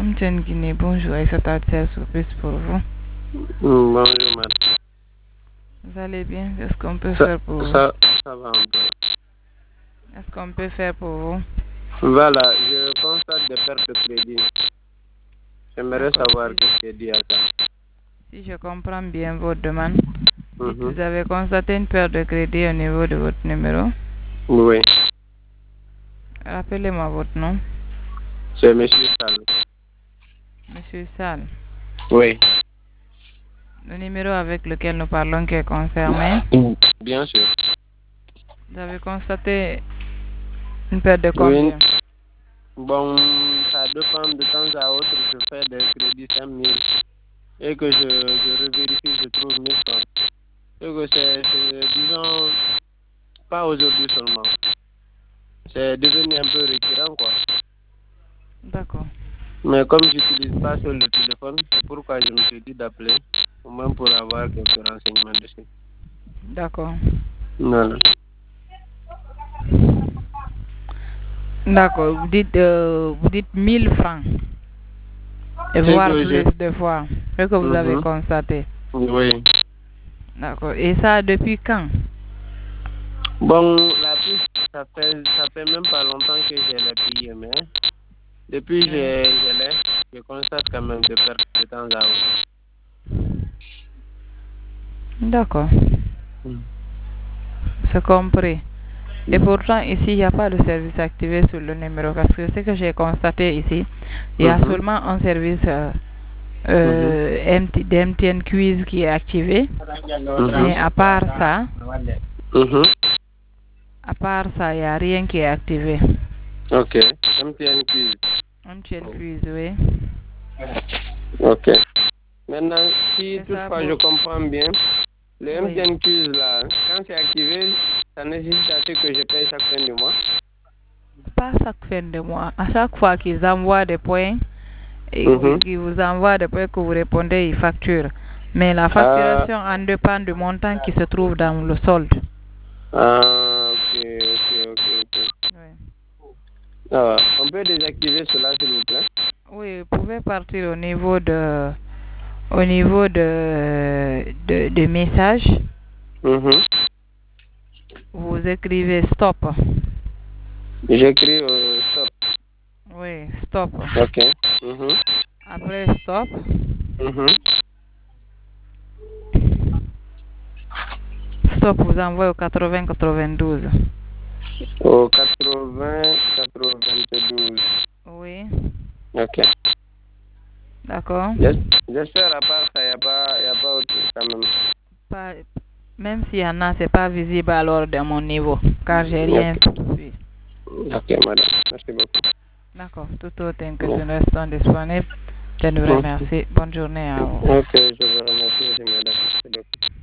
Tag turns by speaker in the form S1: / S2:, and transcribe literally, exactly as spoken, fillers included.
S1: Mtienne Guinée, bonjour, et cette surprise pour vous.
S2: Mm, bonjour, madame.
S1: Vous allez bien? Qu'est-ce qu'on peut
S2: Ça,
S1: faire pour vous?
S2: ça, ça va un peu.
S1: Qu'est-ce qu'on peut faire pour vous?
S2: Voilà, je constate des pertes de crédit. J'aimerais savoir
S1: Si,
S2: qu'est-ce qui est dit à ça.
S1: si je comprends bien votre demande, dites,
S2: Mhm.
S1: vous avez constaté une perte de crédit au niveau de votre numéro.
S2: Oui,
S1: Rappelez-moi votre nom.
S2: c'est Monsieur Sall.
S1: Monsieur Sall.
S2: Oui.
S1: Le numéro avec lequel nous parlons qui est concerné.
S2: Bien sûr.
S1: Vous avez constaté une perte de
S2: Oui.
S1: combien?
S2: Bon, ça dépend de temps à autre. Je fais des crédits cinq mille et que je, je revérifie, je trouve mille francs. Et que c'est, c'est, disons, pas aujourd'hui seulement. C'est devenu un peu récurrent, quoi.
S1: D'accord.
S2: Mais comme je n'utilise pas sur le téléphone, c'est pourquoi je me suis dit d'appeler, au moins pour avoir quelques renseignements dessus.
S1: D'accord.
S2: Voilà.
S1: D'accord. Vous dites, euh, vous dites mille francs. Et
S2: C'est
S1: voire
S2: que
S1: plus
S2: je...
S1: de fois. Ce que vous avez
S2: Mhm.
S1: constaté.
S2: Oui.
S1: D'accord. Et ça, depuis quand?
S2: Bon, la piste, ça fait, ça fait même pas longtemps que je l'ai payé, mais depuis que
S1: Oui.
S2: je, je l'ai, je constate quand même des pertes de temps à autre.
S1: D'accord.
S2: Mm.
S1: C'est compris. Et
S2: Mm.
S1: pourtant, ici, il n'y a pas de service activé sur le numéro. Parce que ce que j'ai constaté ici, il y a
S2: Mhm.
S1: seulement un service euh,
S2: Mhm.
S1: euh, M T de M T N Quiz qui est activé.
S2: Mhm.
S1: Mais à part ça,
S2: Mhm.
S1: à part ça, il n'y a rien qui est activé.
S2: Ok. M T N Quiz.
S1: M T N Quiz, oui.
S2: Ok. Maintenant, si
S1: Et ça
S2: toutefois
S1: pour...
S2: je comprends bien, le
S1: Oui.
S2: M T N Quiz là, quand c'est activé, ça nécessite à ce que je paye chaque fin du mois.
S1: Pas chaque fin de mois. À chaque fois qu'ils envoient des points, et
S2: Mhm.
S1: qu'ils vous envoient des points que vous répondez, ils facturent. Mais la
S2: Ah,
S1: facturation en dépend du montant qui se trouve dans le solde.
S2: ah, ok, ok, ok, ok.
S1: Oui.
S2: Ah, on peut désactiver cela, s'il vous plaît?
S1: Oui, vous pouvez partir au niveau de au niveau de de, de messages.
S2: Mhm.
S1: Vous écrivez stop.
S2: J'écris euh, stop.
S1: Oui, stop.
S2: Ok. Mhm.
S1: Après stop,
S2: Mhm.
S1: stop vous envoie au quatre-vingts quatre-vingt-douze.
S2: Au quatre-vingts quatre-vingt-douze.
S1: Oui,
S2: Ok.
S1: d'accord.
S2: J'es- J'espère à part ça, il n'y a pas, y a pas autre chose quand même.
S1: Pas, même s'il y en a, c'est pas visible alors de mon niveau, car j'ai rien
S2: Ok.
S1: suivi.
S2: Ok, madame. Merci beaucoup.
S1: D'accord, tout autre que je
S2: Merci.
S1: reste disponible. Je vous
S2: Mhm.
S1: remercie. Bonne journée à vous.
S2: Ok, je vous remercie aussi, madame.